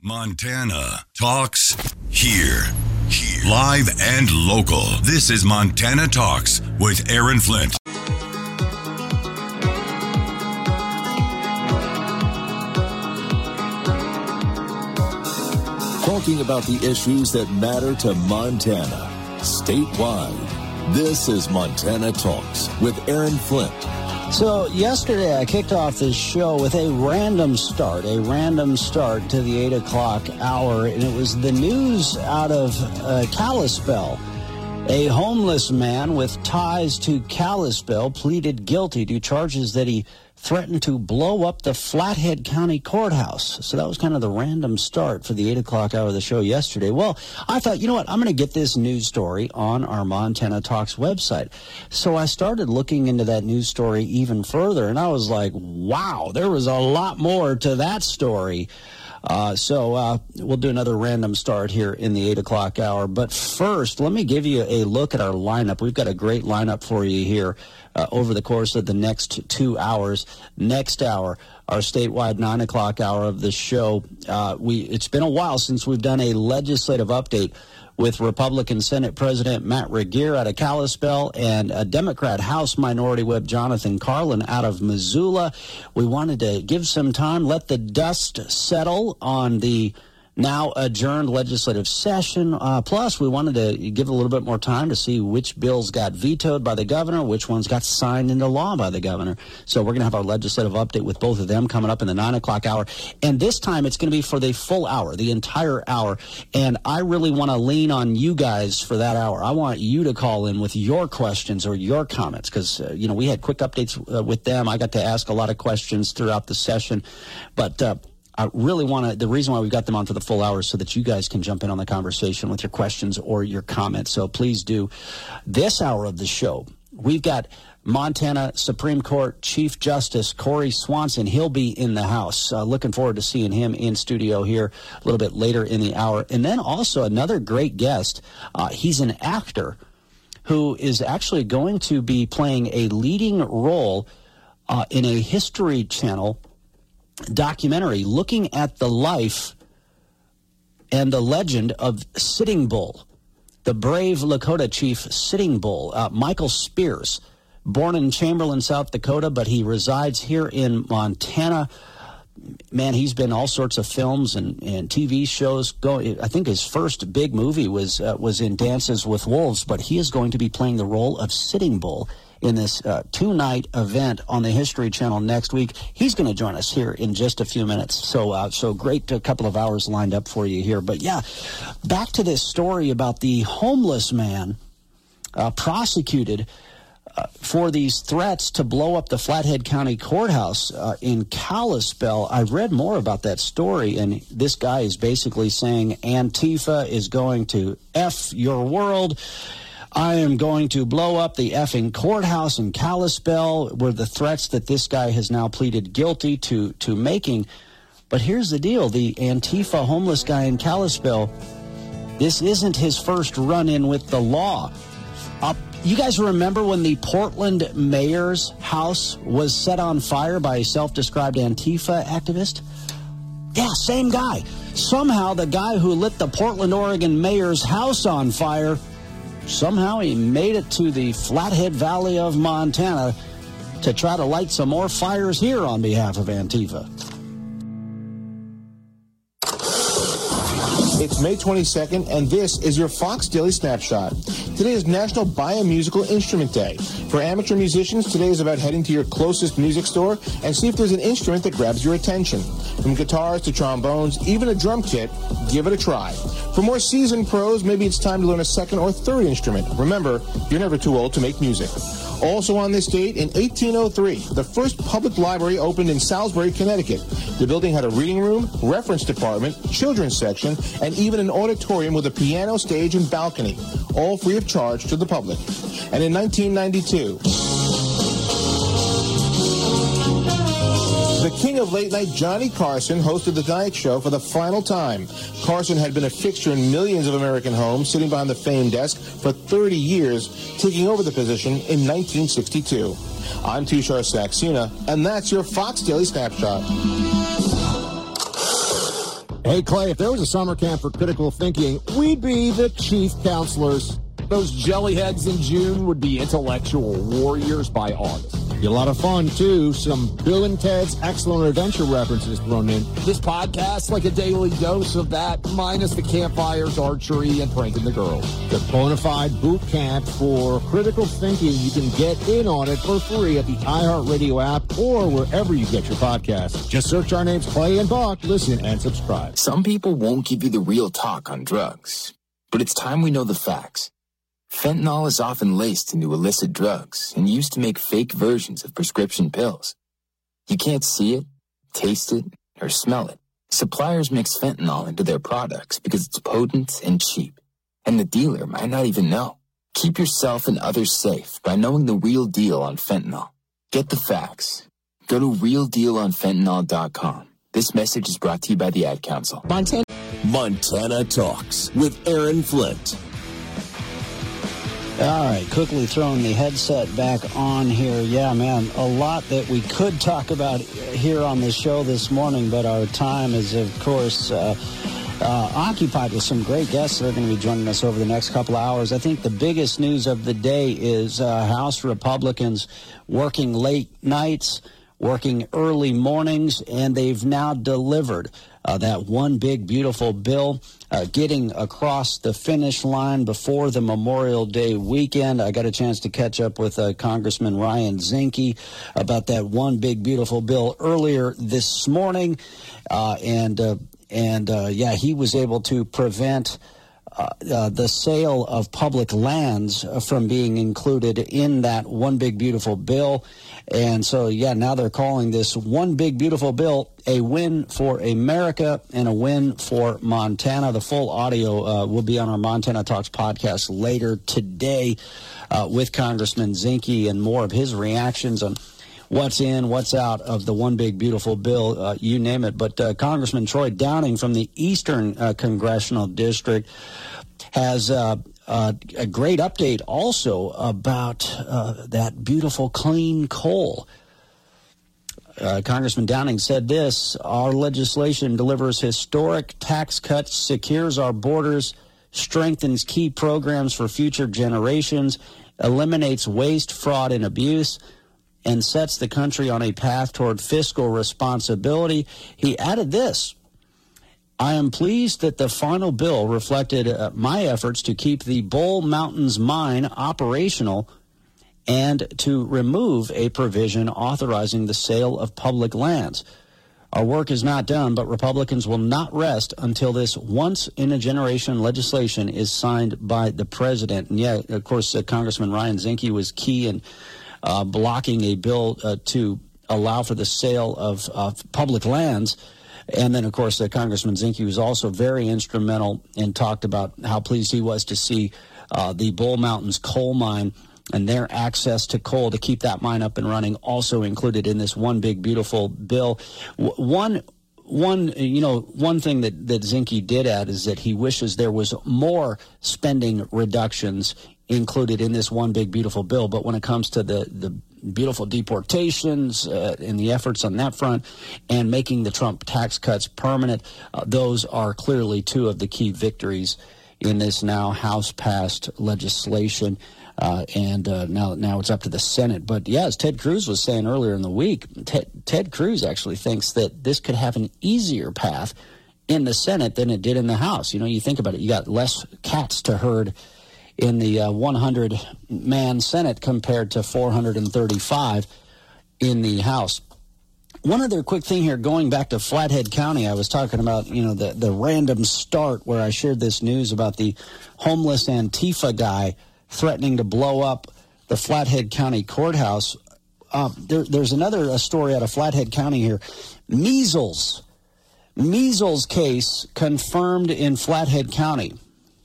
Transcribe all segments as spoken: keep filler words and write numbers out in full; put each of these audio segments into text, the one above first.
Montana Talks here. Here. Live and local. This is Montana Talks with Aaron Flint. Talking about the issues that matter to Montana statewide. This is Montana Talks with Aaron Flint. So yesterday I kicked off this show with a random start, a random start to the eight o'clock hour, and it was the news out of uh, Kalispell. A homeless man with ties to Kalispell pleaded guilty to charges that he threatened to blow up the Flathead County Courthouse. So that was kind of the random start for the eight o'clock hour of the show yesterday. Well, I thought, you know what, I'm going to get this news story on our Montana Talks website. So I started looking into that news story even further, and I was like, wow, there was a lot more to that story. Uh, so uh, we'll do another random start here in the eight o'clock hour. But first, let me give you a look at our lineup. We've got a great lineup for you here uh, over the course of the next two hours. Next hour, our statewide nine o'clock hour of the show. Uh, we It's been a while since we've done a legislative update with Republican Senate President Matt Regier out of Kalispell and a Democrat House Minority Whip Jonathan Carlin out of Missoula. We wanted to give some time, let the dust settle on the now adjourned legislative session. Uh, plus, we wanted to give a little bit more time to see which bills got vetoed by the governor, which ones got signed into law by the governor. So we're going to have our legislative update with both of them coming up in the nine o'clock hour. And this time, it's going to be for the full hour, the entire hour. And I really want to lean on you guys for that hour. I want you to call in with your questions or your comments because, uh, you know, we had quick updates uh, with them. I got to ask a lot of questions throughout the session. But uh, I really want to, the reason why we got them on for the full hour is so that you guys can jump in on the conversation with your questions or your comments. So please do. This hour of the show, we've got Montana Supreme Court Chief Justice Corey Swanson. He'll be in the house. Uh, looking forward to seeing him in studio here a little bit later in the hour. And then also another great guest. Uh, he's an actor who is actually going to be playing a leading role uh, in a History Channel documentary looking at the life and the legend of Sitting Bull, the brave Lakota chief Sitting Bull. Uh, Michael Spears, born in Chamberlain, South Dakota, but he resides here in Montana. Man, he's been in all sorts of films and, and T V shows. Go, I think his first big movie was uh, was in Dances with Wolves, but he is going to be playing the role of Sitting Bull in this uh, two-night event on the History Channel next week. He's going to join us here in just a few minutes. So, uh, so great a couple of hours lined up for you here. But yeah, back to this story about the homeless man uh, prosecuted uh, for these threats to blow up the Flathead County Courthouse uh, in Kalispell. I read more about that story, and this guy is basically saying Antifa is going to F your world. I am going to blow up the effing courthouse in Kalispell, were the threats that this guy has now pleaded guilty to, to making. But here's the deal. The Antifa homeless guy in Kalispell, this isn't his first run-in with the law. Uh, you guys remember when the Portland mayor's house was set on fire by a self-described Antifa activist? Yeah, same guy. Somehow the guy who lit the Portland, Oregon mayor's house on fire, somehow he made it to the Flathead Valley of Montana to try to light some more fires here on behalf of Antifa. It's May twenty-second, and this is your Fox Daily Snapshot. Today is National Buy a Musical Instrument Day. For amateur musicians, today is about heading to your closest music store and see if there's an instrument that grabs your attention. From guitars to trombones, even a drum kit, give it a try. For more seasoned pros, maybe it's time to learn a second or third instrument. Remember, you're never too old to make music. Also on this date, in eighteen oh three, the first public library opened in Salisbury, Connecticut. The building had a reading room, reference department, children's section, and even an auditorium with a piano stage and balcony, all free of charge to the public. And in nineteen ninety-two, the king of late night, Johnny Carson, hosted The Tonight Show for the final time. Carson had been a fixture in millions of American homes, sitting behind the famed desk for thirty years, taking over the position in nineteen sixty-two. I'm Tushar Saxena, and that's your Fox Daily Snapshot. Hey, Clay, if there was a summer camp for critical thinking, we'd be the chief counselors. Those jellyheads in June would be intellectual warriors by August. Be a lot of fun, too. Some Bill and Ted's Excellent Adventure references thrown in. This podcast, like a daily dose of that, minus the campfires, archery, and pranking the girls. The bona fide boot camp for critical thinking. You can get in on it for free at the iHeartRadio app or wherever you get your podcasts. Just search our names, Clay and Buck. Listen and subscribe. Some people won't give you the real talk on drugs, but it's time we know the facts. Fentanyl is often laced into illicit drugs and used to make fake versions of prescription pills. You can't see it, taste it, or smell it. Suppliers mix fentanyl into their products because it's potent and cheap, and the dealer might not even know. Keep yourself and others safe by knowing the real deal on fentanyl. Get the facts. Go to real deal on fentanyl dot com. This message is brought to you by the Ad Council. Montana, Montana Talks with Aaron Flint. All right, quickly throwing the headset back on here. Yeah, man, a lot that we could talk about here on the show this morning, but our time is, of course, uh, uh, occupied with some great guests that are going to be joining us over the next couple of hours. I think the biggest news of the day is uh, House Republicans working late nights, working early mornings, and they've now delivered uh, that one big, beautiful bill uh, getting across the finish line before the Memorial Day weekend. I got a chance to catch up with uh, Congressman Ryan Zinke about that one big, beautiful bill earlier this morning. Uh, and, uh, and uh, yeah, he was able to prevent Uh, uh, the sale of public lands uh, from being included in that one big beautiful bill. And so, yeah, now they're calling this one big beautiful bill a win for America and a win for Montana. The full audio uh, will be on our Montana Talks podcast later today uh, with Congressman Zinke and more of his reactions on what's in, what's out of the one big beautiful bill, uh, you name it. But uh, Congressman Troy Downing from the Eastern uh, Congressional District has uh, uh, a great update also about uh, that beautiful clean coal. Uh, Congressman Downing said this: our legislation delivers historic tax cuts, secures our borders, strengthens key programs for future generations, eliminates waste, fraud, and abuse, and sets the country on a path toward fiscal responsibility. He added this: I am pleased that the final bill reflected uh, my efforts to keep the Bull Mountains mine operational and to remove a provision authorizing the sale of public lands. Our work is not done, but Republicans will not rest until this once-in-a-generation legislation is signed by the president. And, yeah, of course, uh, Congressman Ryan Zinke was key in Uh, blocking a bill uh, to allow for the sale of, of public lands. And then, of course, uh, Congressman Zinke was also very instrumental and talked about how pleased he was to see uh, the Bull Mountains coal mine and their access to coal to keep that mine up and running also included in this one big, beautiful bill. W- one One, you know, one thing that, that Zinke did add is that he wishes there was more spending reductions included in this one big, beautiful bill. But when it comes to the, the beautiful deportations uh, and the efforts on that front and making the Trump tax cuts permanent, uh, those are clearly two of the key victories in this now House-passed legislation. Uh, and uh, now now it's up to the Senate. But, yeah, as Ted Cruz was saying earlier in the week, Ted, Ted Cruz actually thinks that this could have an easier path in the Senate than it did in the House. You know, you think about it, you got less cats to herd in the uh, one hundred man Senate compared to four hundred thirty-five in the House. One other quick thing here, going back to Flathead County, I was talking about, you know, the, the random start where I shared this news about the homeless Antifa guy threatening to blow up the Flathead County courthouse. Uh, there, there's another uh, story out of Flathead County here. Measles. Measles case confirmed in Flathead County.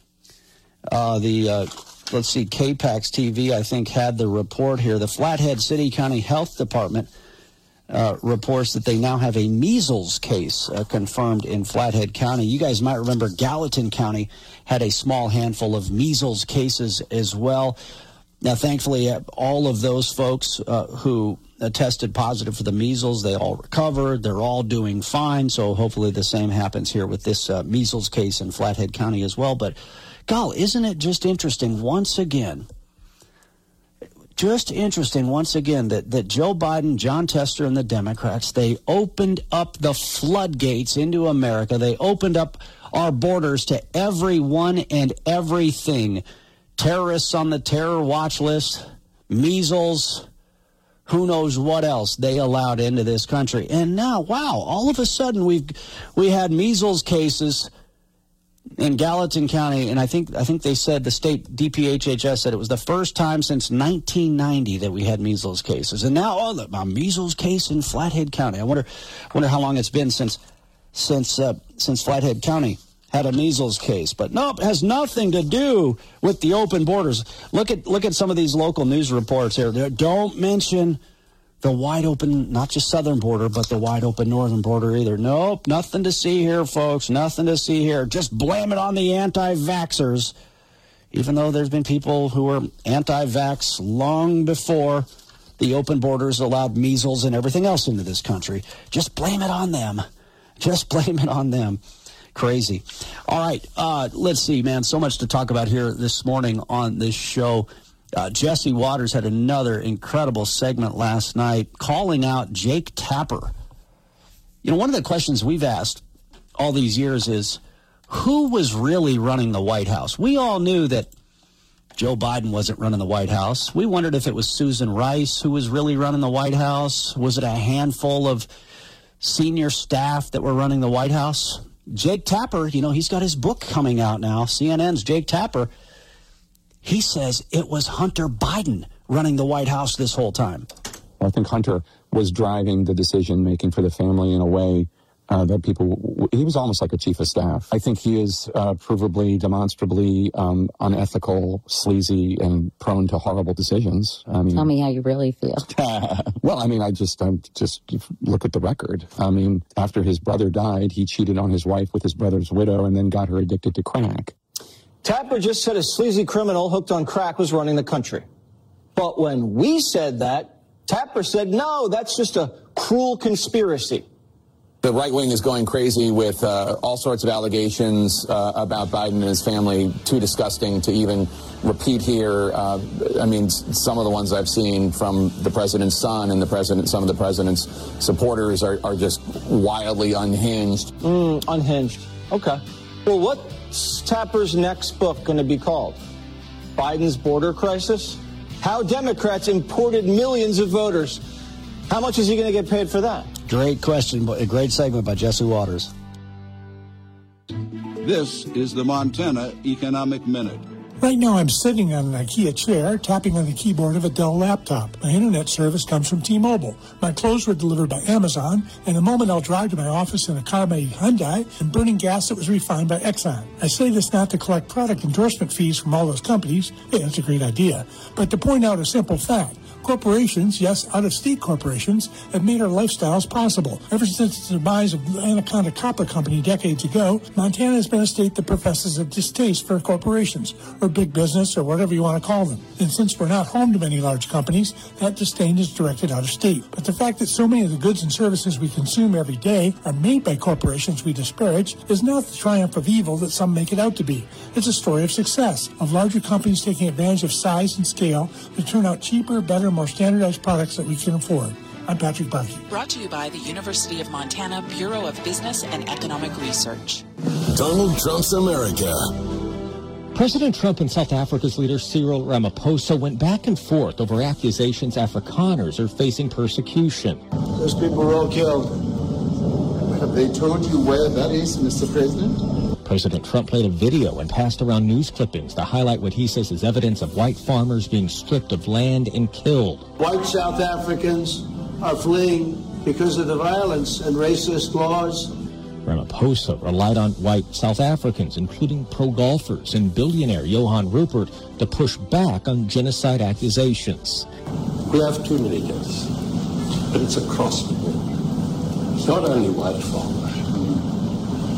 Uh, the, uh, let's see, K PAX T V, I think, had the report here. The Flathead City County Health Department uh, reports that they now have a measles case uh, confirmed in Flathead County. You guys might remember Gallatin County had a small handful of measles cases as well. Now, thankfully, all of those folks uh, who uh, tested positive for the measles, they all recovered. They're all doing fine. So hopefully the same happens here with this uh, measles case in Flathead County as well. But, golly, isn't it just interesting once again, just interesting once again that, that Joe Biden, John Tester, and the Democrats, they opened up the floodgates into America. They opened up our borders to everyone and everything. Terrorists on the terror watch list, measles, who knows what else they allowed into this country. And now, wow, all of a sudden we've we had measles cases in Gallatin County, and I think I think they said the state D P H H S said it was the first time since nineteen ninety that we had measles cases. And now, oh, the, a measles case in Flathead County. I wonder wonder how long it's been since since uh, since Flathead County had a measles case. But nope, it has nothing to do with the open borders. Look at look at some of these local news reports here. They don't mention the wide open, not just southern border, but the wide open northern border either. Nope, nothing to see here, folks. Nothing to see here. Just blame it on the anti-vaxxers, even though there's been people who were anti-vax long before the open borders allowed measles and everything else into this country. Just blame it on them. Just blame it on them. Crazy. All right, uh, let's see, man. So much to talk about here this morning on this show. Uh, Jesse Waters had another incredible segment last night calling out Jake Tapper. You know, one of the questions we've asked all these years is, who was really running the White House? We all knew that Joe Biden wasn't running the White House. We wondered if it was Susan Rice who was really running the White House. Was it a handful of senior staff that were running the White House? Jake Tapper, you know, he's got his book coming out now, C N N's Jake Tapper. He says it was Hunter Biden running the White House this whole time. I think Hunter was driving the decision-making for the family in a way uh, that people, he was almost like a chief of staff. I think he is uh, provably, demonstrably um, unethical, sleazy, and prone to horrible decisions. I mean, tell me how you really feel. Well, I mean, I just, I just look at the record. I mean, after his brother died, he cheated on his wife with his brother's widow and then got her addicted to crack. Tapper just said a sleazy criminal hooked on crack was running the country. But when we said that, Tapper said, no, that's just a cruel conspiracy. The right wing is going crazy with uh, all sorts of allegations uh, about Biden and his family, too disgusting to even repeat here. Uh, I mean, some of the ones I've seen from the president's son and the president, some of the president's supporters are, are just wildly unhinged. Mm, unhinged. Okay. Well, what's Tapper's next book going to be called? Biden's border crisis? How Democrats imported millions of voters. How much is he going to get paid for that? Great question. A great segment by Jesse Waters. This is the Montana Economic Minute. Right now I'm sitting on an IKEA chair, tapping on the keyboard of a Dell laptop. My internet service comes from T-Mobile. My clothes were delivered by Amazon. In a moment I'll drive to my office in a car by Hyundai and burning gas that was refined by Exxon. I say this not to collect product endorsement fees from all those companies. Yeah, that's a great idea. But to point out a simple fact. Corporations, yes, out-of-state corporations, have made our lifestyles possible. Ever since the demise of Anaconda Copper Company decades ago, Montana has been a state that professes a distaste for corporations, or big business, or whatever you want to call them. And since we're not home to many large companies, that disdain is directed out of state. But the fact that so many of the goods and services we consume every day are made by corporations we disparage is not the triumph of evil that some make it out to be. It's a story of success, of larger companies taking advantage of size and scale to turn out cheaper, better, more standardized products that we can afford. I'm Patrick Barkey. Brought to you by the University of Montana Bureau of Business and Economic Research. Donald Trump's America. President Trump and South Africa's leader Cyril Ramaphosa went back and forth over accusations Afrikaners are facing persecution. Those people were all killed. Have they told you where that is, Mister President? President Trump played a video and passed around news clippings to highlight what he says is evidence of white farmers being stripped of land and killed. White South Africans are fleeing because of the violence and racist laws. Ramaphosa relied on white South Africans, including pro-golfers and billionaire Johan Rupert, to push back on genocide accusations. We have too many deaths, but it's across the board. It's not only white farmers.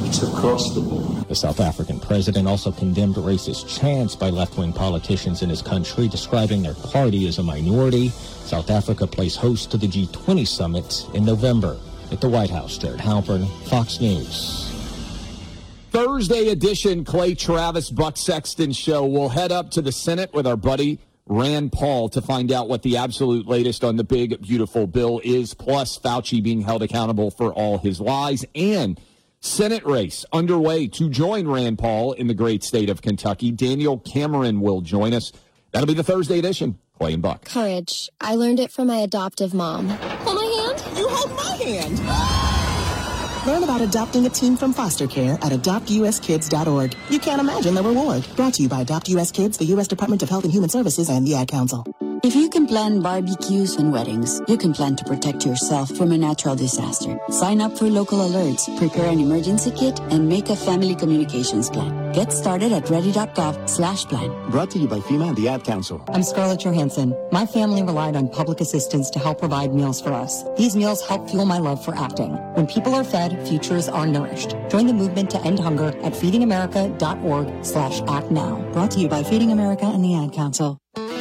It's across the board. The South African president also condemned racist chants by left-wing politicians in his country, describing their party as a minority. South Africa plays host to the G twenty summit in November. At the White House, Jared Halpern, Fox News. Thursday edition Clay Travis Buck Sexton show. We'll head up to the Senate with our buddy Rand Paul to find out what the absolute latest on the big, beautiful bill is, plus Fauci being held accountable for all his lies, and Senate race underway to join Rand Paul in the great state of Kentucky. Daniel Cameron will join us. That'll be the Thursday edition. Clay and Buck. Courage. I learned it from my adoptive mom. Hold my hand. You hold my hand. Learn about adopting a teen from foster care at adopt u s kids dot org. You can't imagine the reward. Brought to you by Adopt U S Kids, the U S Department of Health and Human Services, and the Ad Council. If you can plan barbecues and weddings, you can plan to protect yourself from a natural disaster. Sign up for local alerts, prepare an emergency kit, and make a family communications plan. Get started at ready.gov slash plan. Brought to you by FEMA and the Ad Council. I'm Scarlett Johansson. My family relied on public assistance to help provide meals for us. These meals help fuel my love for acting. When people are fed, futures are nourished. Join the movement to end hunger at feedingamerica.org slash act now. Brought to you by Feeding America and the Ad Council.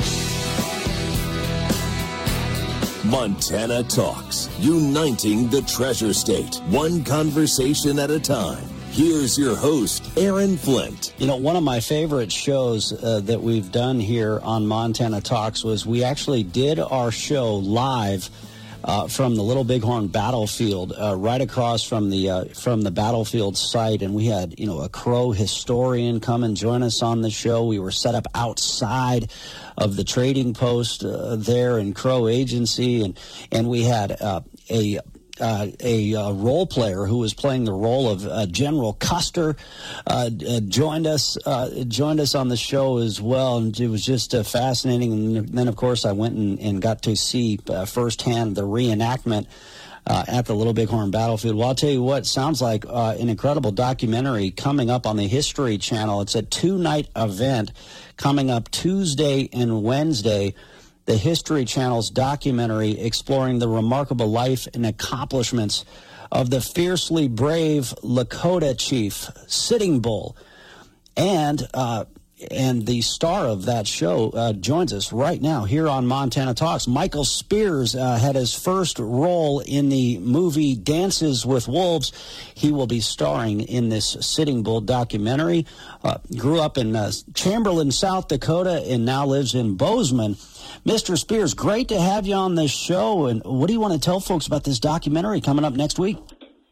Montana Talks, uniting the Treasure State, one conversation at a time. Here's your host, Aaron Flint. You know, one of my favorite shows uh, that we've done here on Montana Talks was we actually did our show live uh, from the Little Bighorn battlefield, uh, right across from the uh, from the battlefield site, and we had, you know, a Crow historian come and join us on the show. We were set up outside of the trading post uh, there in Crow Agency, and and we had uh, a uh, a uh, role player who was playing the role of uh, General Custer uh, uh, joined us uh, joined us on the show as well, and it was just uh, fascinating. And then, of course, I went and, and got to see uh, firsthand the reenactment Uh, at the Little Bighorn battlefield. Well, I'll tell you what, sounds like uh, an incredible documentary coming up on the History Channel. It's a two-night event coming up Tuesday and Wednesday. The History Channel's documentary exploring the remarkable life and accomplishments of the fiercely brave Lakota chief, Sitting Bull. And uh, and the star of that show uh, joins us right now here on Montana Talks. Michael Spears uh, had his first role in the movie Dances with Wolves. He will be starring in this Sitting Bull documentary. Uh, grew up in uh, Chamberlain, South Dakota, and now lives in Bozeman. Mister Spears, great to have you on this show. And what do you want to tell folks about this documentary coming up next week?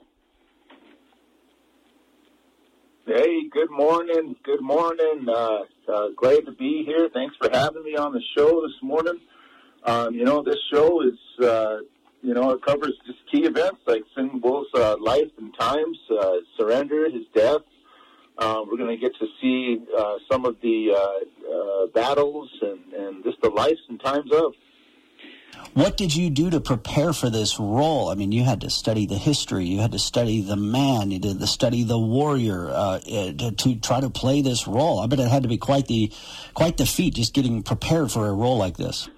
Hey, good morning. Good morning. Uh, uh, glad to be here. Thanks for having me on the show this morning. Um, you know, this show is, uh, you know, it covers just key events like Sitting Bull's uh, life and times, uh, surrender, his death. Uh, we're going to get to see uh, some of the uh, uh, battles and, and just the lives and times of. What did you do to prepare for this role? I mean, you had to study the history, you had to study the man, you had to study the warrior uh, to, to try to play this role. I bet it had to be quite the quite the feat just getting prepared for a role like this.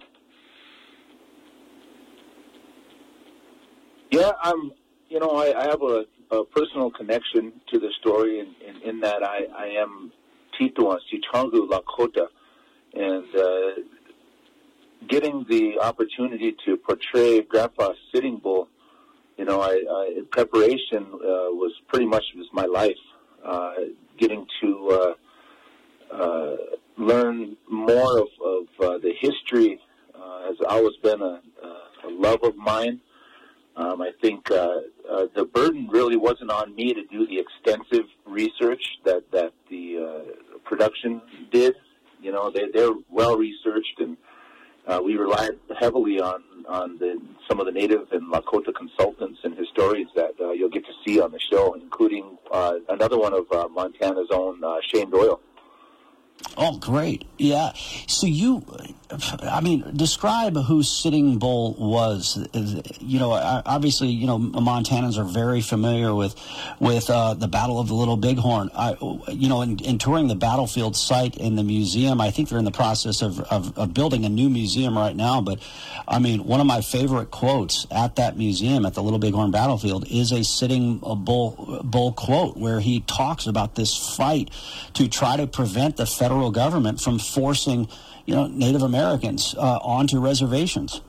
Yeah, I'm. You know, I, I have a, a personal connection to the story in, in, in that I, I am Tituan Sitangu Lakota, and uh, getting the opportunity to portray Grandpa Sitting Bull, you know, I, I preparation uh, was pretty much was my life. Uh, getting to uh, uh, learn more of, of uh, the history uh, has always been a, a love of mine. Um, I think uh, uh, the burden really wasn't on me to do the extensive research that, that the uh, production did. You know, they, they're well-researched, and uh, we relied heavily on, on the, some of the Native and Lakota consultants and historians that uh, you'll get to see on the show, including uh, another one of uh, Montana's own, uh, Shane Doyle. Oh, great. Yeah. So you I mean, describe who Sitting Bull was. You know, obviously, you know, Montanans are very familiar with with uh, the Battle of the Little Bighorn. I, you know, in, in touring the battlefield site in the museum, I think they're in the process of, of, of building a new museum right now. But, I mean, one of my favorite quotes at that museum, at the Little Bighorn battlefield, is a Sitting Bull, Bull quote where he talks about this fight to try to prevent the federal government from forcing, you know, Native Americans uh, onto reservations.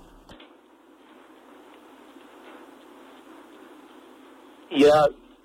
Yeah,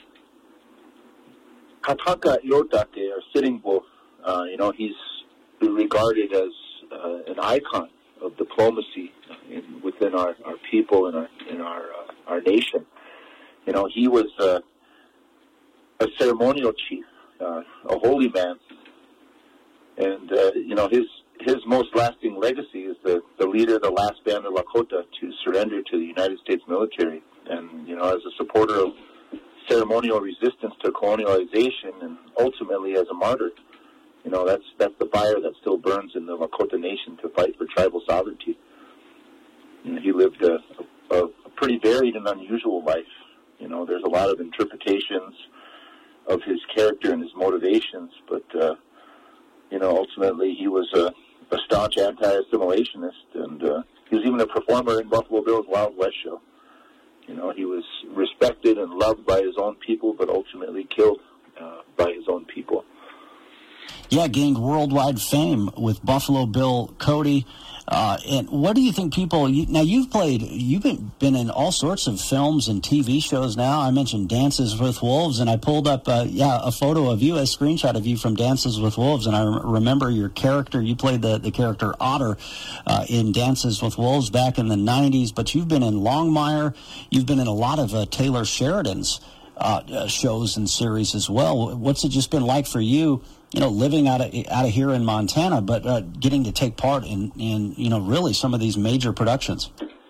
Kataka Iotake, or Sitting Bull, uh, you know, he's regarded as uh, an icon of diplomacy in, within our, our people and our in our uh, our nation. You know, he was uh, a ceremonial chief, uh, a holy man, and uh, you know, his his most lasting legacy is the, the leader of the last band of Lakota to surrender to the United States military. And, you know, as a supporter of ceremonial resistance to colonialization and ultimately as a martyr, you know, that's that's the fire that still burns in the Lakota Nation to fight for tribal sovereignty. And he lived a, a, a pretty varied and unusual life. You know, there's a lot of interpretations of his character and his motivations, but, uh, you know, ultimately he was a a staunch anti-assimilationist, and uh, he was even a performer in Buffalo Bill's Wild West show. You know, he was respected and loved by his own people, but ultimately killed uh, by his own people. Yeah, gained worldwide fame with Buffalo Bill Cody. Uh, and what do you think people, you, now you've played, you've been, been in all sorts of films and T V shows now. I mentioned Dances with Wolves, and I pulled up, uh, yeah, a photo of you, a screenshot of you from Dances with Wolves, and I remember your character, you played the, the character Otter uh, in Dances with Wolves back in the nineties, but you've been in Longmire, you've been in a lot of uh, Taylor Sheridan's uh, uh, shows and series as well. What's it just been like for you, you know, living out of out of here in Montana, but uh, getting to take part in, in, you know, really some of these major productions?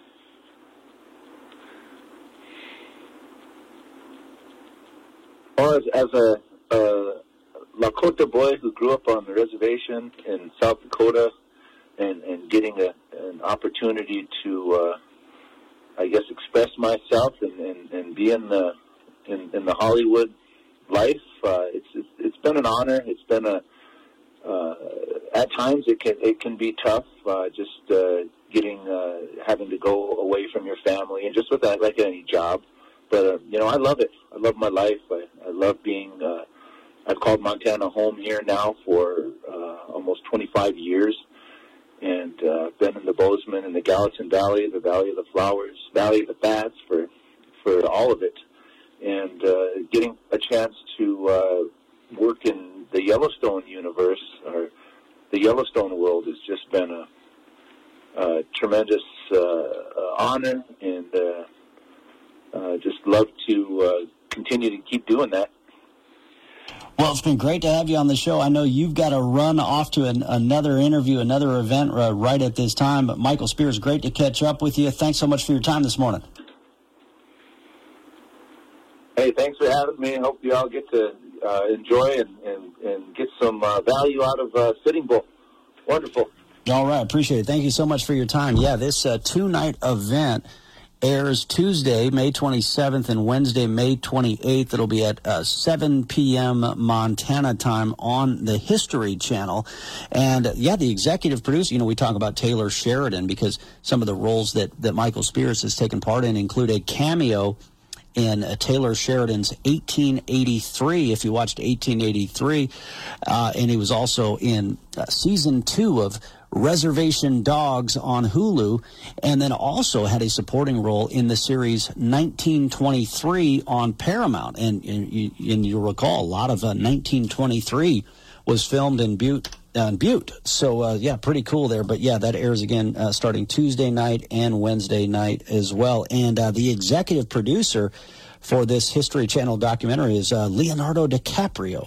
Well, as, as a, a Lakota boy who grew up on the reservation in South Dakota, and, and getting a, an opportunity to, uh, I guess, express myself and, and, and be in the in, in the Hollywood life, uh, it's, it's it's been an honor. It's been a uh, at times it can it can be tough, uh, just uh, getting uh, having to go away from your family, and just with that, like any job. But uh, you know, I love it. I love my life. I, I love being. Uh, I've called Montana home here now for uh, almost twenty-five years, and uh, been in the Bozeman and the Gallatin Valley, the Valley of the Flowers, Valley of the Bats, for for all of it. And uh, getting a chance to uh, work in the Yellowstone universe, or the Yellowstone world, has just been a, a tremendous uh, uh, honor, and uh, uh, just love to uh, continue to keep doing that. Well, it's been great to have you on the show. I know you've got to run off to an, another interview, another event uh, right at this time, but Michael Spears, great to catch up with you. Thanks so much for your time this morning. Hey, thanks for having me. I hope you all get to uh, enjoy and, and, and get some uh, value out of uh, Sitting Bull. Wonderful. All right, appreciate it. Thank you so much for your time. Yeah, this uh, two-night event airs Tuesday, May twenty-seventh, and Wednesday, May twenty-eighth. It'll be at uh, seven p.m. Montana time on the History Channel. And, uh, yeah, the executive producer, you know, we talk about Taylor Sheridan because some of the roles that, that Michael Spears has taken part in include a cameo in uh, Taylor Sheridan's eighteen eighty-three, if you watched eighteen eighty-three, uh, and he was also in uh, season two of Reservation Dogs on Hulu, and then also had a supporting role in the series nineteen twenty-three on Paramount. And, and, you, and you'll recall, a lot of uh, nineteen twenty-three was filmed in Butte. Uh, Butte. So, uh, yeah, pretty cool there. But, yeah, that airs again uh, starting Tuesday night and Wednesday night as well. And uh, the executive producer for this History Channel documentary is uh, Leonardo DiCaprio.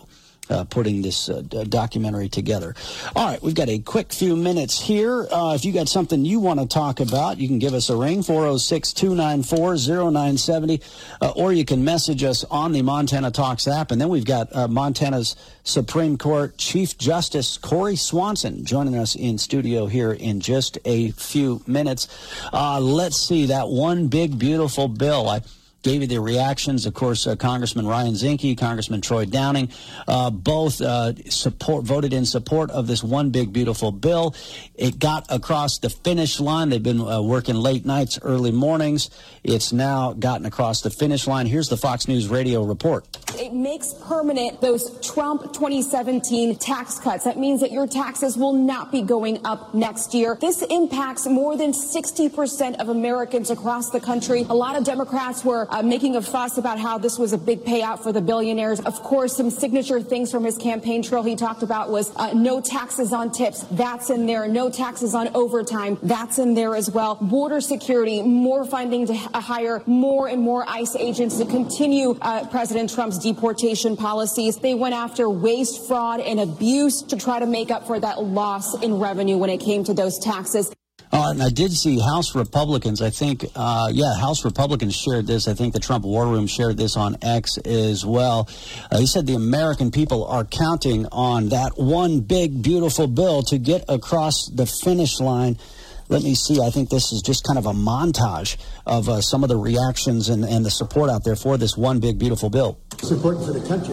uh, putting this uh, d- documentary together. All right, we've got a quick few minutes here. Uh, if you got something you want to talk about, you can give us a ring, four oh six, two nine four, oh nine seven oh, uh, or you can message us on the Montana Talks app. And then we've got uh, Montana's Supreme Court Chief Justice Corey Swanson joining us in studio here in just a few minutes. Uh, let's see, that one big, beautiful bill. I gave you the reactions. Of course, uh, Congressman Ryan Zinke, Congressman Troy Downing, uh, both uh, support voted in support of this one big, beautiful bill. It got across the finish line. They've been uh, working late nights, early mornings. It's now gotten across the finish line. Here's the Fox News Radio report. It makes permanent those Trump twenty seventeen tax cuts. That means that your taxes will not be going up next year. This impacts more than sixty percent of Americans across the country. A lot of Democrats were uh, making a fuss about how this was a big payout for the billionaires. Of course, some signature things from his campaign trail he talked about was uh, no taxes on tips. That's in there. No taxes on overtime. That's in there as well. Border security, more funding to uh, hire more and more ICE agents to continue uh, President Trump's deportation policies. They went after waste, fraud, and abuse to try to make up for that loss in revenue when it came to those taxes. Uh, and I did see House Republicans, I think, uh, yeah, House Republicans shared this. I think the Trump War Room shared this on X as well. Uh, he said the American people are counting on that one big, beautiful bill to get across the finish line. Let me see. I think this is just kind of a montage of uh, some of the reactions and, and the support out there for this one big, beautiful bill. It's important for the country.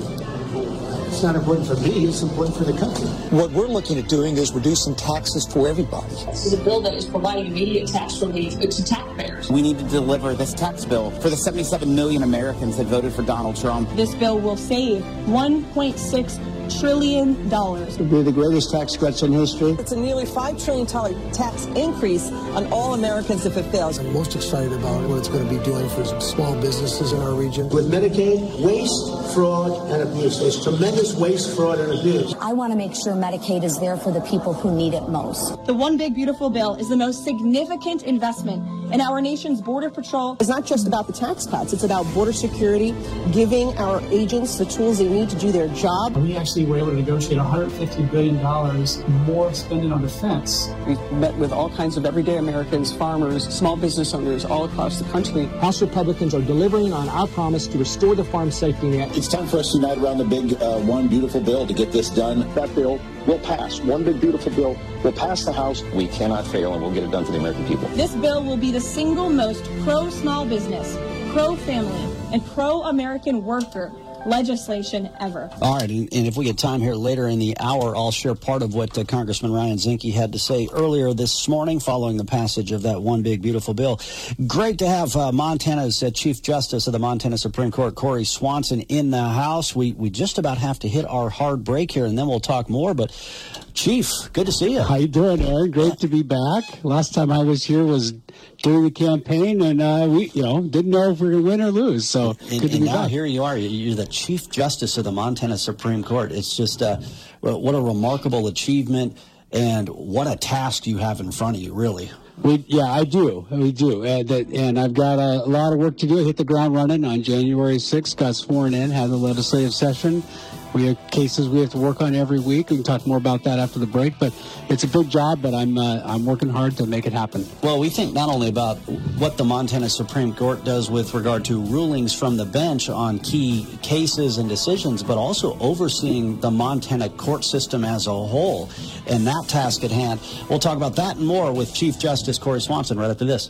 It's not important for me, it's important for the country. What we're looking at doing is reducing taxes for everybody. This is a bill that is providing immediate tax relief to taxpayers. We need to deliver this tax bill for the seventy-seven million Americans that voted for Donald Trump. This bill will save one point six trillion dollars. It'll be the greatest tax cuts in history. It's a nearly five trillion dollars tax increase on all Americans if it fails. I'm most excited about what it's going to be doing for small businesses in our region. With Medicaid, waste, fraud, and abuse. There's tremendous waste, fraud, and abuse. I want to make sure Medicaid is there for the people who need it most. The One Big Beautiful Bill is the most significant investment in our nation's Border Patrol. It's not just about the tax cuts. It's about border security, giving our agents the tools they need to do their job. We actually were able to negotiate one hundred fifty billion dollars more spending on defense. We've met with all kinds of everyday Americans, farmers, small business owners all across the country. House Republicans are delivering on our promise to restore the farm safety net. It's time for us to unite around the big uh, one beautiful bill to get this done. That bill will pass. One big beautiful bill will pass the House. We cannot fail, and we'll get it done for the American people. This bill will be the single most pro-small business, pro-family, and pro-American worker legislation ever. All right, and, and if we get time here later in the hour, I'll share part of what uh, Congressman Ryan Zinke had to say earlier this morning following the passage of that one big, beautiful bill. Great to have uh, Montana's uh, Chief Justice of the Montana Supreme Court, Corey Swanson, in the House. We, we just about have to hit our hard break here, and then we'll talk more, but Chief, good to see you. How you doing, Aaron? Great to be back. Last time I was here was during the campaign, and uh, we, you know, didn't know if we were going to win or lose. So and, good and, to and be now back. Here you are. You're the Chief Justice of the Montana Supreme Court. It's just uh, what a remarkable achievement, and what a task you have in front of you, really. We, yeah, I do. We do. And, and I've got a, a lot of work to do. I hit the ground running on January sixth, got sworn in, had the legislative session. We have cases we have to work on every week. We can talk more about that after the break, but it's a big job, but I'm uh, I'm working hard to make it happen. Well, we think not only about what the Montana Supreme Court does with regard to rulings from the bench on key cases and decisions, but also overseeing the Montana court system as a whole, and that task at hand. We'll talk about that and more with Chief Justice Corey Swanson right after this.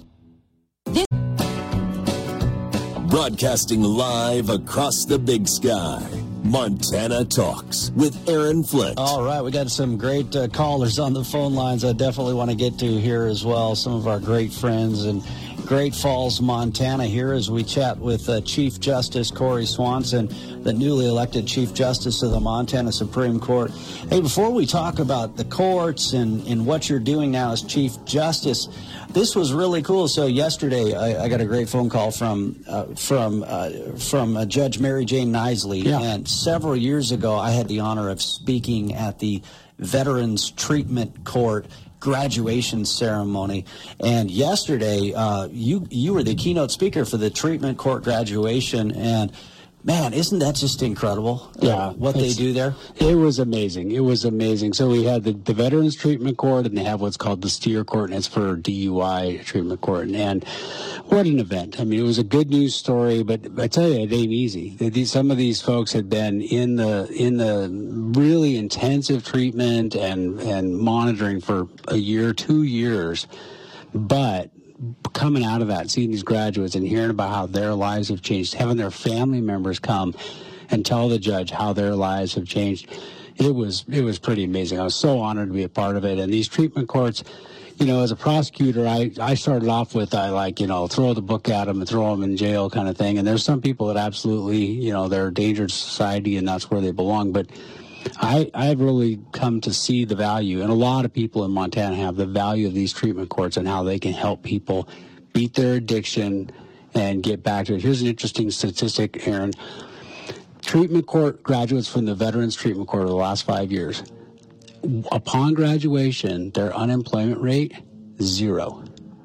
Broadcasting live across the big sky. Montana Talks with Aaron Flint. All right, we got some great uh, callers on the phone lines I definitely want to get to here as well. Some of our great friends in Great Falls, Montana here as we chat with uh, Chief Justice Corey Swanson, the newly elected Chief Justice of the Montana Supreme Court. Hey, before we talk about the courts and, and what you're doing now as Chief Justice, this was really cool. So yesterday, I, I got a great phone call from uh, from uh, from uh, Judge Mary Jane Nisley, yeah. and several years ago, I had the honor of speaking at the Veterans Treatment Court graduation ceremony. And yesterday, uh, you you were the keynote speaker for the Treatment Court graduation, and Man, isn't that just incredible? Yeah. Uh, what they do there? It was amazing. It was amazing. So we had the, the Veterans Treatment Court, and they have what's called the STEER Court, and it's for D U I treatment court. And what an event. I mean, it was a good news story, but I tell you, it ain't easy. These, some of these folks had been in the in the really intensive treatment and, and monitoring for a year, two years. But coming out of that, seeing these graduates and hearing about how their lives have changed, having their family members come and tell the judge how their lives have changed, it was it was pretty amazing. I was so honored to be a part of it. And these treatment courts, you know, as a prosecutor, I, I started off with, I like, you know, throw the book at them and throw them in jail kind of thing. And there's some people that absolutely, you know, they're a danger to society and that's where they belong. But I, I've really come to see the value, and a lot of people in Montana have the value of these treatment courts and how they can help people beat their addiction and get back to it. Here's an interesting statistic, Aaron. Treatment court graduates from the Veterans Treatment Court over the last five years, upon graduation, their unemployment rate, zero.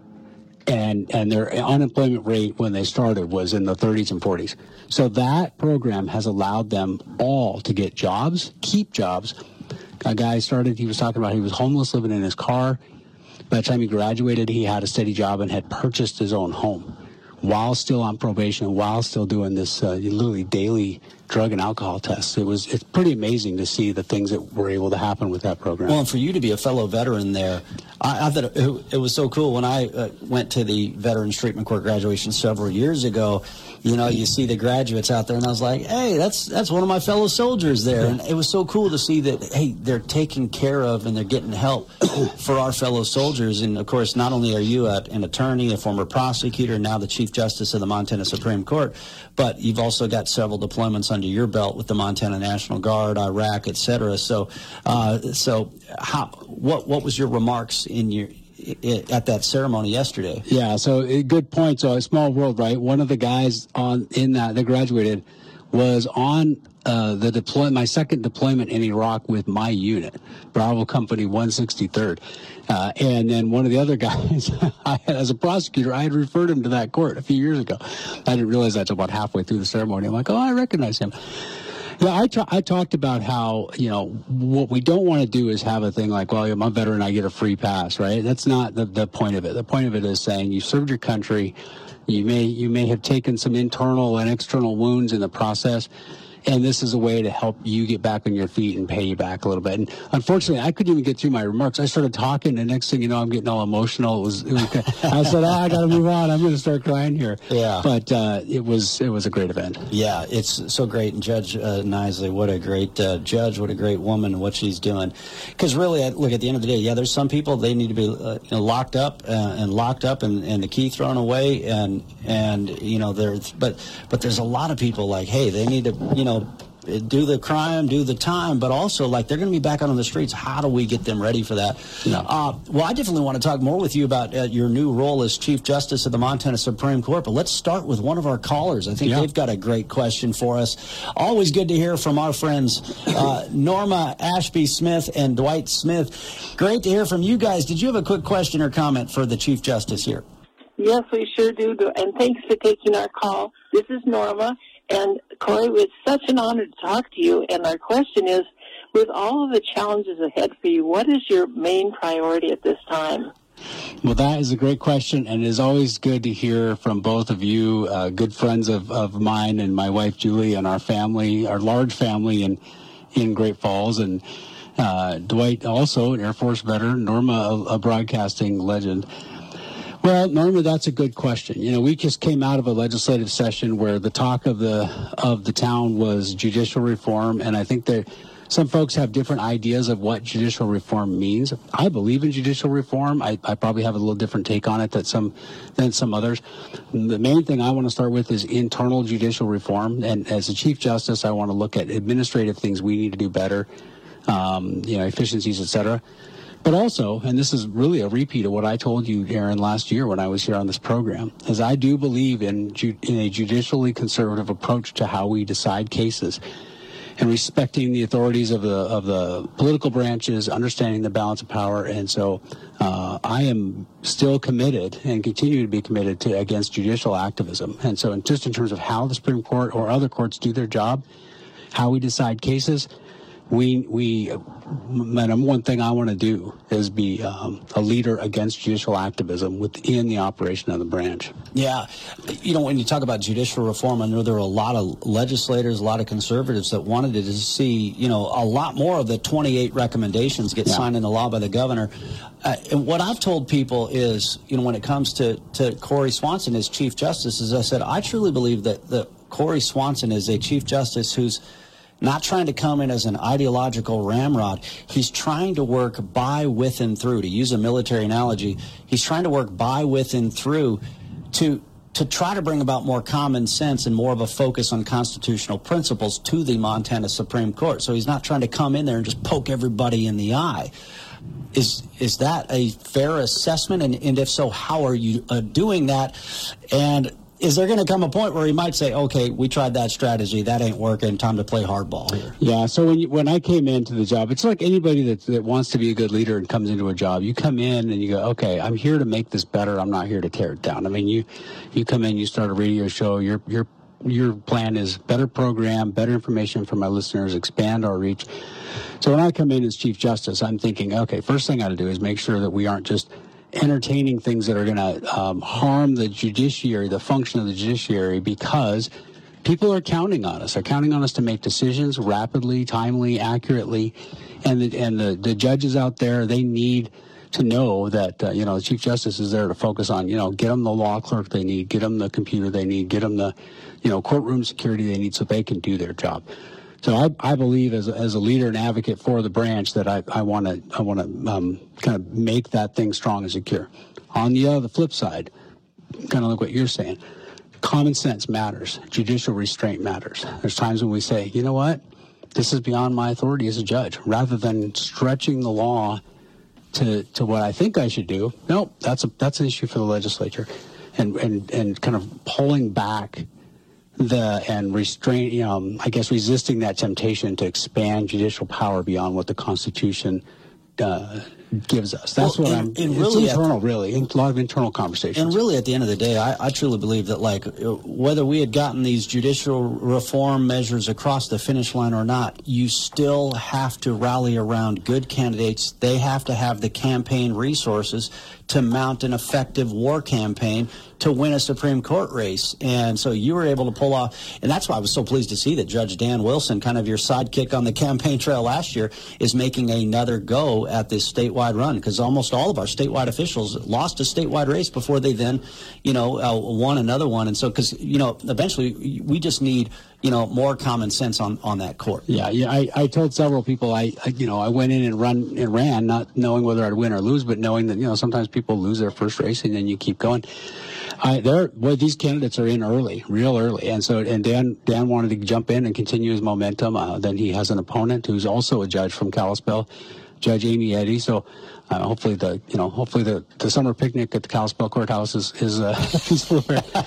And and their unemployment rate when they started was in the thirties and forties. So that program has allowed them all to get jobs, keep jobs. A guy started, he was talking about he was homeless, living in his car. By the time he graduated, he had a steady job and had purchased his own home while still on probation and while still doing this uh, literally daily drug and alcohol tests. It was it's pretty amazing to see the things that were able to happen with that program. Well, and for you to be a fellow veteran there, I, I thought it, it was so cool. When I uh, went to the Veterans Treatment Court graduation several years ago, you know, you see the graduates out there, and I was like, hey, that's that's one of my fellow soldiers there. And it was so cool to see that, hey, they're taken care of and they're getting help for our fellow soldiers. And, of course, not only are you a, an attorney, a former prosecutor, now the Chief Justice of the Montana Supreme Court, but you've also got several deployments under your belt with the Montana National Guard, Iraq, et cetera. So, uh, so how, what what was your remarks in your at that ceremony yesterday? Yeah, so uh, good point. So a small world, right? One of the guys on in that that graduated was on uh, the deploy my second deployment in Iraq with my unit, Bravo Company one sixty-third. Uh, and then one of the other guys, I had, as a prosecutor, I had referred him to that court a few years ago. I didn't realize that until about halfway through the ceremony. I'm like, oh, I recognize him. Yeah, I, ta- I talked about how, you know, what we don't want to do is have a thing like, well, I'm a veteran, I get a free pass, right? That's not the, the point of it. The point of it is saying you served your country, you may you may have taken some internal and external wounds in the process, and this is a way to help you get back on your feet and pay you back a little bit. And unfortunately, I couldn't even get through my remarks. I started talking, and next thing you know, I'm getting all emotional. It was, it was I said, oh, I got to move on. I'm going to start crying here. Yeah. But uh, it was it was a great event. Yeah, it's so great. And Judge uh, Nisley, what a great uh, judge, what a great woman, what she's doing. Because really, look, at the end of the day, yeah, there's some people, they need to be uh, you know, locked up uh, and locked up and, and the key thrown away. And, and you know, there's, but, but there's a lot of people like, hey, they need to, you know, do the crime, do the time, but also, like, they're going to be back out on the streets. How do we get them ready for that? Yeah. Uh, well, I definitely want to talk more with you about uh, your new role as Chief Justice of the Montana Supreme Court, but let's start with one of our callers. I think yeah. they've got a great question for us. Always good to hear from our friends, uh, Norma Ashby Smith and Dwight Smith. Great to hear from you guys. Did you have a quick question or comment for the Chief Justice here? Yes, we sure do, and thanks for taking our call. This is Norma. And, Corey, it's such an honor to talk to you. And our question is, with all of the challenges ahead for you, what is your main priority at this time? Well, that is a great question, and it is always good to hear from both of you, uh, good friends of, of mine and my wife, Julie, and our family, our large family in, in Great Falls. And uh, Dwight, also an Air Force veteran, Norma, a, a broadcasting legend. Well, Norma, that's a good question. You know, we just came out of a legislative session where the talk of the of the town was judicial reform, and I think that some folks have different ideas of what judicial reform means. I believe in judicial reform. I, I probably have a little different take on it than some than some others. The main thing I want to start with is internal judicial reform, and as a Chief Justice, I want to look at administrative things we need to do better, um, you know, efficiencies, et cetera. But also, and this is really a repeat of what I told you, Aaron, last year when I was here on this program, is I do believe in, ju- in a judicially conservative approach to how we decide cases. and respecting the authorities of the of the political branches, understanding the balance of power. And so uh, I am still committed and continue to be committed to against judicial activism. And so in, just in terms of how the Supreme Court or other courts do their job, how we decide cases, we we the number one thing I want to do is be um, a leader against judicial activism within the operation of the branch. Yeah. You know, when you talk about judicial reform, I know there are a lot of legislators, a lot of conservatives that wanted to see, you know, a lot more of the twenty-eight recommendations get yeah. signed into law by the governor. Uh, and what I've told people is, you know, when it comes to, to Corey Swanson as Chief Justice, as I said, I truly believe that, that Corey Swanson is a Chief Justice who's not trying to come in as an ideological ramrod. He's trying to work by, with, and through. To use a military analogy, he's trying to work by, with, and through to to try to bring about more common sense and more of a focus on constitutional principles to the Montana Supreme Court. So he's not trying to come in there and just poke everybody in the eye. Is is that a fair assessment? And, and if so, how are you uh, doing that? And is there going to come a point where he might say, okay, we tried that strategy, that ain't working, time to play hardball here? Yeah, so when you, when I came into the job, it's like anybody that, that wants to be a good leader and comes into a job. You come in and you go, okay, I'm here to make this better. I'm not here to tear it down. I mean, you you come in, you start a radio show, your your your plan is better program, better information for my listeners, expand our reach. So when I come in as Chief Justice, I'm thinking, okay, first thing I got to do is make sure that we aren't just entertaining things that are going to um, harm the judiciary, the function of the judiciary, because people are counting on us. They're counting on us to make decisions rapidly, timely, accurately, and the, and the, the judges out there, they need to know that uh, you know the Chief Justice is there to focus on, you know, get them the law clerk they need, get them the computer they need, get them the, you know, courtroom security they need so they can do their job. So I, I believe as a, as a leader and advocate for the branch that I, I want to I want to um, kind of make that thing strong and secure. On the other flip side, kind of like what you're saying, common sense matters. Judicial restraint matters. There's times when we say, you know what, this is beyond my authority as a judge. Rather than stretching the law to to what I think I should do, nope, that's a that's an issue for the legislature, and and and kind of pulling back the and restrain, you know, I guess resisting that temptation to expand judicial power beyond what the Constitution uh, gives us. That's well, what and, I'm. And really it's internal, the, really, a lot of internal conversations. And really, at the end of the day, I, I truly believe that, like, whether we had gotten these judicial reform measures across the finish line or not, you still have to rally around good candidates. They have to have the campaign resources to mount an effective war campaign to win a Supreme Court race. And so you were able to pull off, and that's why I was so pleased to see that Judge Dan Wilson, kind of your sidekick on the campaign trail last year, is making another go at this statewide run, because almost all of our statewide officials lost a statewide race before they then, you know, uh, won another one. And so, because, you know, eventually we just need, you know, more common sense on, on that court. Yeah, yeah. I, I told several people, I, I, you know, I went in and run and ran, not knowing whether I'd win or lose, but knowing that, you know, sometimes people lose their first race and then you keep going. I, there, well, these candidates are in early, real early, and so and Dan Dan wanted to jump in and continue his momentum. Uh, then he has an opponent who's also a judge from Kalispell, Judge Amy Eddy. So uh, hopefully the you know hopefully the, the summer picnic at the Kalispell courthouse is is uh, peaceful.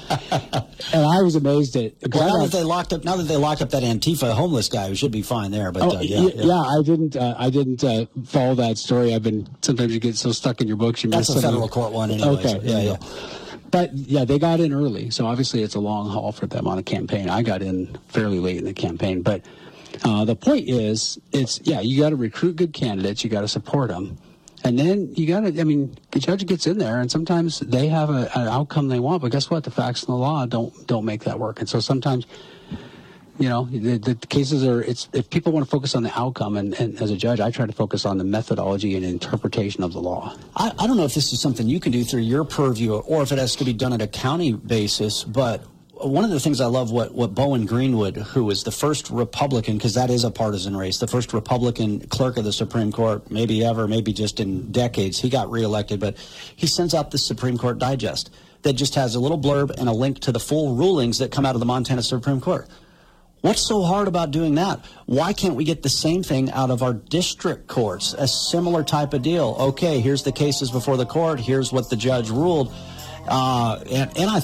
And I was amazed at. Well, now that they locked up, now that they locked up that Antifa homeless guy, who should be fine there. But oh, uh, yeah, yeah, yeah, I didn't, uh, I didn't uh, follow that story. I've been sometimes you get so stuck in your books you miss. That's a federal court one, anyway. Okay, so, yeah, yeah. But yeah, they got in early, so obviously it's a long haul for them on a campaign. I got in fairly late in the campaign, but uh, the point is, it's yeah, you got to recruit good candidates, you got to support them. And then you got to, I mean, the judge gets in there, and sometimes they have a, an outcome they want, but guess what? The facts and the law don't don't make that work. And so sometimes, you know, the, the cases are, it's if people want to focus on the outcome, and, and as a judge, I try to focus on the methodology and interpretation of the law. I, I don't know if this is something you can do through your purview or if it has to be done at a county basis, but one of the things I love what, what Bowen Greenwood, who was the first Republican, because that is a partisan race, the first Republican clerk of the Supreme Court, maybe ever, maybe just in decades, he got reelected, but he sends out the Supreme Court Digest that just has a little blurb and a link to the full rulings that come out of the Montana Supreme Court. What's so hard about doing that? Why can't we get the same thing out of our district courts, a similar type of deal? Okay, here's the cases before the court, here's what the judge ruled. Uh, and, and I think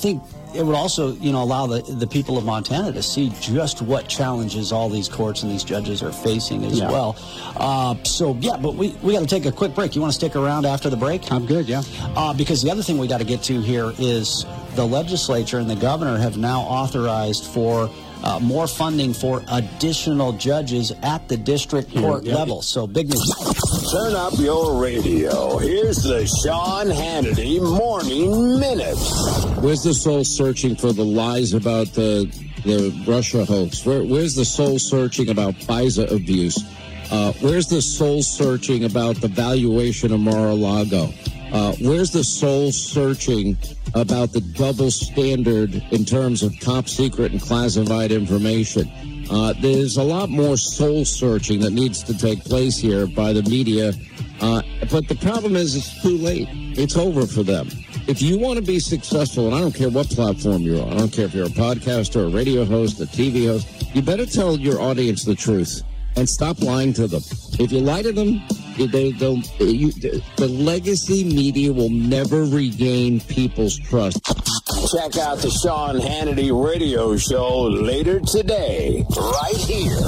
it would also, you know, allow the, the people of Montana to see just what challenges all these courts and these judges are facing as Yeah. well. Uh, so, yeah, but we, we got to take a quick break. You want to stick around after the break? I'm good, yeah. Uh, because the other thing we got to get to here is the legislature and the governor have now authorized for Uh, more funding for additional judges at the district court Yep. level. So big news. Turn up your radio. Here's the Sean Hannity Morning Minute. Where's the soul searching for the lies about the the Russia hoax? Where, where's the soul searching about FISA abuse? Uh, where's the soul searching about the valuation of Mar-a-Lago? Uh, where's the soul searching about the double standard in terms of top secret and classified information? Uh, there's a lot more soul searching that needs to take place here by the media. Uh, but the problem is it's too late. It's over for them. If you want to be successful, and I don't care what platform you're on, I don't care if you're a podcaster, a radio host, a T V host, you better tell your audience the truth and stop lying to them. If you lie to them, They, they'll, you, the legacy media will never regain people's trust. Check out the Sean Hannity radio show later today, right here.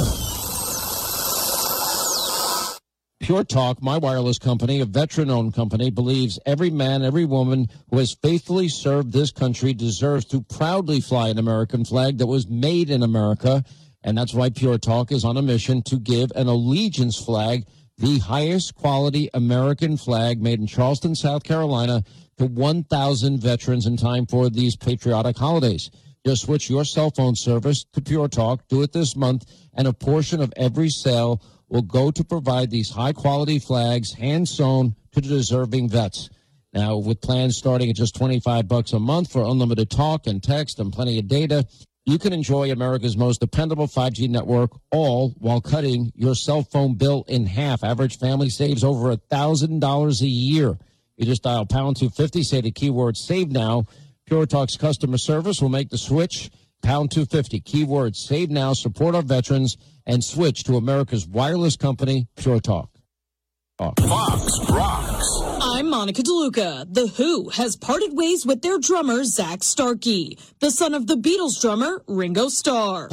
Pure Talk, my wireless company, a veteran-owned company, believes every man, every woman who has faithfully served this country deserves to proudly fly an American flag that was made in America. And that's why Pure Talk is on a mission to give an allegiance flag, the highest quality American flag made in Charleston, South Carolina, to one thousand veterans in time for these patriotic holidays. Just switch your cell phone service to Pure Talk. Do it this month, and a portion of every sale will go to provide these high-quality flags, hand-sewn, to the deserving vets. Now, with plans starting at just twenty-five bucks a month for unlimited talk and text and plenty of data, you can enjoy America's most dependable five G network, all while cutting your cell phone bill in half. Average family saves over one thousand dollars a year. You just dial pound two fifty, say the keyword save now. Pure Talk's customer service will make the switch. Pound two fifty, keyword save now, support our veterans, and switch to America's wireless company, Pure Talk. Talk. Fox Rocks. I'm Monica DeLuca. The Who has parted ways with their drummer, Zach Starkey, the son of the Beatles drummer, Ringo Starr.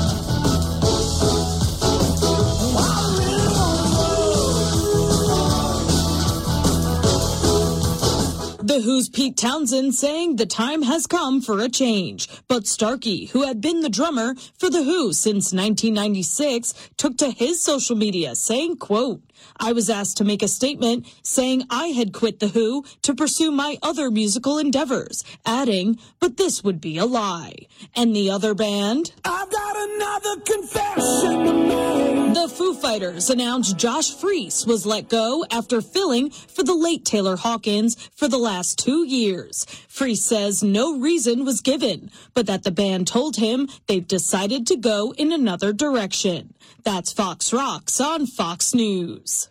The Who's Pete Townsend saying the time has come for a change. But Starkey, who had been the drummer for The Who since nineteen ninety-six, took to his social media saying, quote, I was asked to make a statement saying I had quit The Who to pursue my other musical endeavors, adding, but this would be a lie. And the other band? I've got another confession to make. The Foo Fighters announced Josh Freese was let go after filling for the late Taylor Hawkins for the last two years. Freese says no reason was given, but that the band told him they've decided to go in another direction. That's Fox Rocks on Fox News.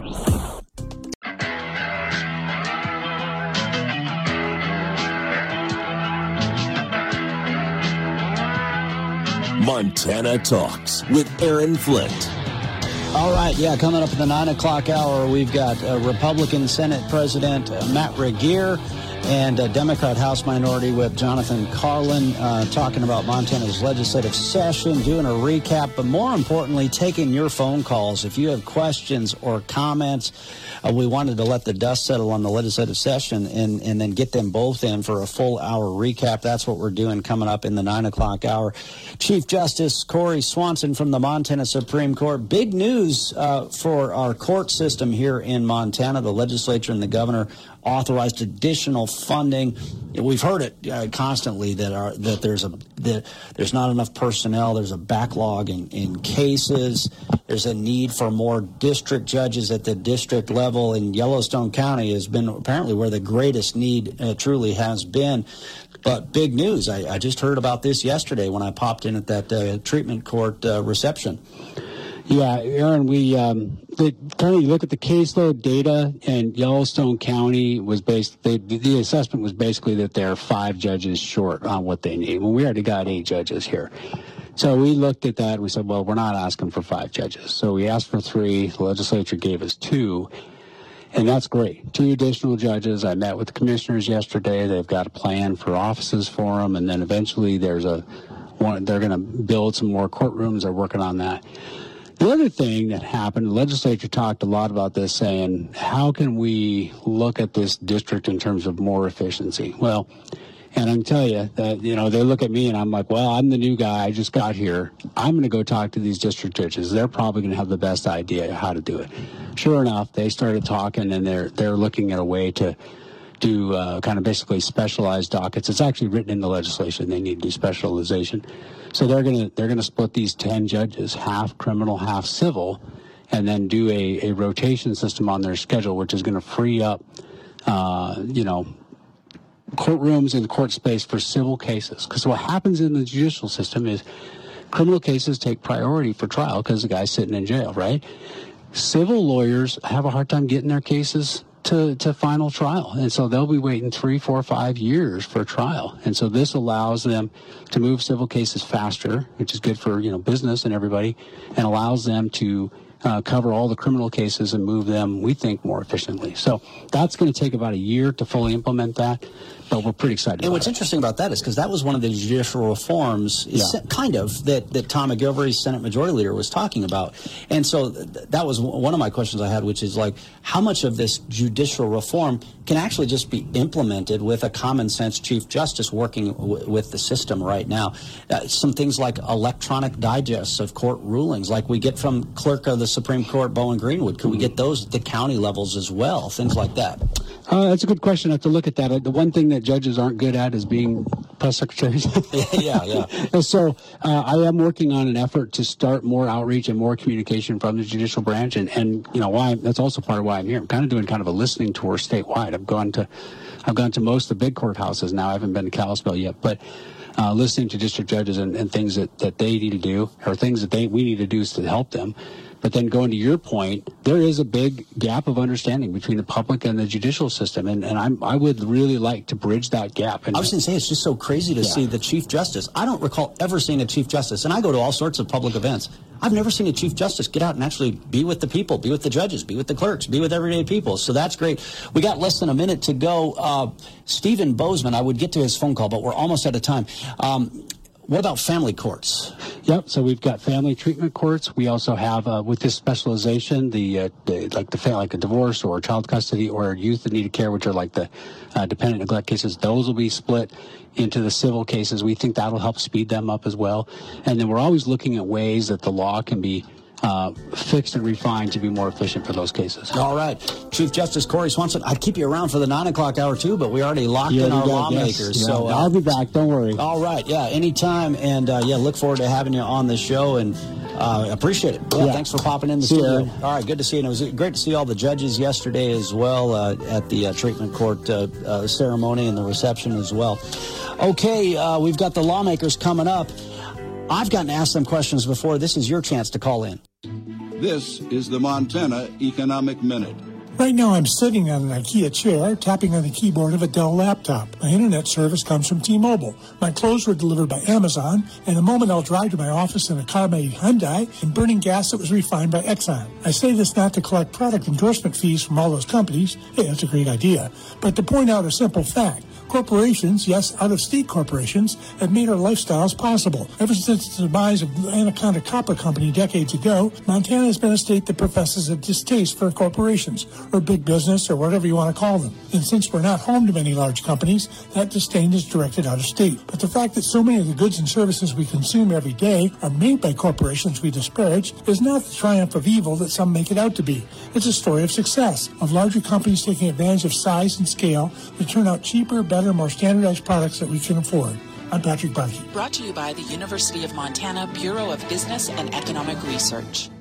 Montana Talks with Aaron Flint. All right, yeah, coming up at the nine o'clock hour, we've got uh, Republican Senate President uh, Matt Regier and uh, Democrat House Minority Whip Jonathan Carlin uh, talking about Montana's legislative session, doing a recap, but more importantly, taking your phone calls. If you have questions or comments, uh, we wanted to let the dust settle on the legislative session and, and then get them both in for a full hour recap. That's what we're doing coming up in the nine o'clock hour. Chief Justice Corey Swanson from the Montana Supreme Court. Big news uh, for our court system here in Montana. The legislature and the governor authorized additional funding. We've heard it uh, constantly that our, that there's a that there's not enough personnel. There's a backlog in, in cases. There's a need for more district judges at the district level. In Yellowstone County has been apparently where the greatest need uh, truly has been. But big news. I, I just heard about this yesterday when I popped in at that uh, treatment court uh, reception. Yeah, Aaron, we um, the, kind of look at the caseload data, and Yellowstone County was based. They, the assessment was basically that they're five judges short on what they need. Well, we already got eight judges here, so we looked at that and we said, well, we're not asking for five judges. So we asked for three. The legislature gave us two. And that's great. Two additional judges. I met with the commissioners yesterday. They've got a plan for offices for them, and then eventually there's a one. They're going to build some more courtrooms. They're working on that. The other thing that happened, the legislature talked a lot about this, saying, how can we look at this district in terms of more efficiency? Well, and I can tell you that, you know, they look at me and I'm like, well, I'm the new guy. I just got here. I'm going to go talk to these district judges. They're probably going to have the best idea how to do it. Sure enough, they started talking, and they're they're looking at a way to do uh, kind of basically specialized dockets. It's actually written in the legislation. They need to do specialization. So they're going to they're going to split these ten judges, half criminal, half civil, and then do a, a rotation system on their schedule, which is going to free up, uh, you know, courtrooms and court space for civil cases. Because what happens in the judicial system is criminal cases take priority for trial because the guy's sitting in jail, right? Civil lawyers have a hard time getting their cases to, to final trial. And so they'll be waiting three, four, five years for trial. And so this allows them to move civil cases faster, which is good for, you know, business and everybody, and allows them to uh, cover all the criminal cases and move them, we think, more efficiently. So that's going to take about a year to fully implement that, but we're pretty excited and about what's it. interesting about that is because that was one of the judicial reforms, Yeah. kind of, that, that Tom McGilvery, Senate Majority Leader, was talking about. And so th- that was w- one of my questions I had, which is like, how much of this judicial reform can actually just be implemented with a common sense Chief Justice working w- with the system right now? Uh, some things like electronic digests of court rulings, like we get from Clerk of the Supreme Court, Bowen Greenwood. Could we get those at the county levels as well? Things like that. Uh, that's a good question. I have to look at that. Uh, The one thing that judges aren't good at is being press secretaries. yeah, yeah. And so uh, I am working on an effort to start more outreach and more communication from the judicial branch. And, and you know, why that's also part of why I'm here. I'm kind of doing kind of a listening tour statewide. I've gone to I've gone to most of the big courthouses now. I haven't been to Kalispell yet, but uh, listening to district judges and, and things that, that they need to do, or things that they we need to do to help them. But then going to your point, there is a big gap of understanding between the public and the judicial system, and, and I'm, I would really like to bridge that gap. And I was going to say, it's just so crazy to Yeah. see the Chief Justice. I don't recall ever seeing a Chief Justice, and I go to all sorts of public events. I've never seen a Chief Justice get out and actually be with the people, be with the judges, be with the clerks, be with everyday people. So that's great. We got less than a minute to go. Uh, Stephen Bozeman, I would get to his phone call, but we're almost out of time. Um, What about family courts? Yep. So we've got family treatment courts. We also have, uh, with this specialization, the, uh, the like the like a divorce or child custody or youth that needed care, which are like the uh, dependent neglect cases. Those will be split into the civil cases. We think that'll help speed them up as well. And then we're always looking at ways that the law can be uh, fixed and refined to be more efficient for those cases. All right. Chief Justice Corey Swanson, I'd keep you around for the nine o'clock hour, too, but we already locked Yeah, in our we got- lawmakers. yes. So Yeah, uh, I'll be back. Don't worry. All right. Yeah, anytime. And, uh, yeah, look forward to having you on the show, and uh, appreciate it. Yeah, Yeah. Thanks for popping in the See you, studio. Aaron. All right, good to see you. And it was great to see all the judges yesterday as well uh, at the uh, treatment court uh, uh, ceremony and the reception as well. Okay, uh, we've got the lawmakers coming up. I've gotten asked them questions before. This is your chance to call in. This is the Montana Economic Minute. Right now I'm sitting on an IKEA chair, tapping on the keyboard of a Dell laptop. My internet service comes from T-Mobile. My clothes were delivered by Amazon. In a moment I'll drive to my office in a car made Hyundai and burning gas that was refined by Exxon. I say this not to collect product endorsement fees from all those companies. Hey, that's a great idea. But to point out a simple fact. Corporations, yes, out-of-state corporations, have made our lifestyles possible. Ever since the demise of Anaconda Copper Company decades ago, Montana has been a state that professes a distaste for corporations, or big business, or whatever you want to call them. And since we're not home to many large companies, that disdain is directed out of state. But the fact that so many of the goods and services we consume every day are made by corporations we disparage is not the triumph of evil that some make it out to be. It's a story of success, of larger companies taking advantage of size and scale to turn out cheaper, better, more standardized products that we can afford. I'm Patrick Barkey. Brought to you by the University of Montana Bureau of Business and Economic Research.